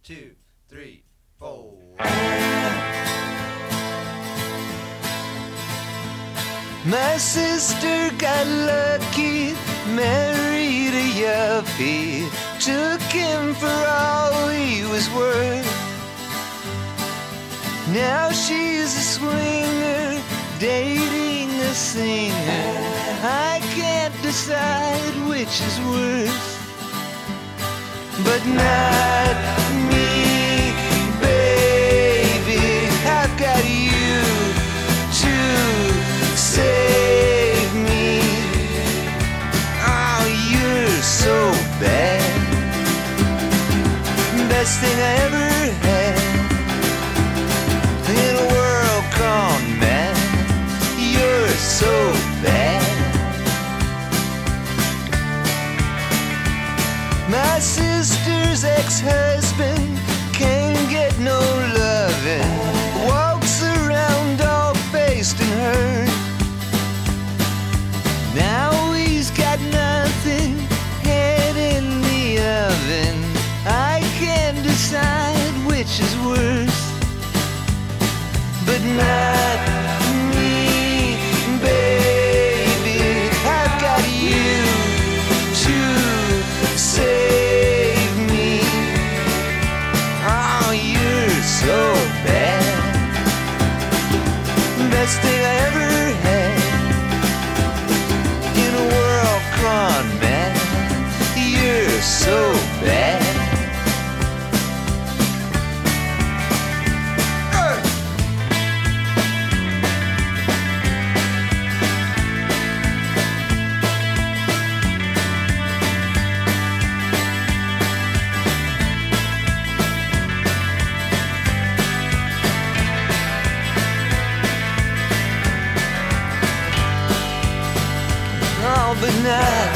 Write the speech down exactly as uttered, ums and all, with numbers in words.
two, three, four. My sister got lucky, married a yuppie, took him for all he was worth. Now she's a swinger, dating a singer. I can't decide which is worse, but not me, baby. I've got you to save me. Oh, you're so bad. Best thing I ever had in a world gone mad. You're so bad. My sister's ex-husband can't get no lovin', walks around all faced and hurt. Now he's got nothing, head in the oven. I can't decide which is worse, but not me, baby. I've got you to save me. Oh, you're so bad. Best thing I ever had in a world gone mad. You're so bad. But not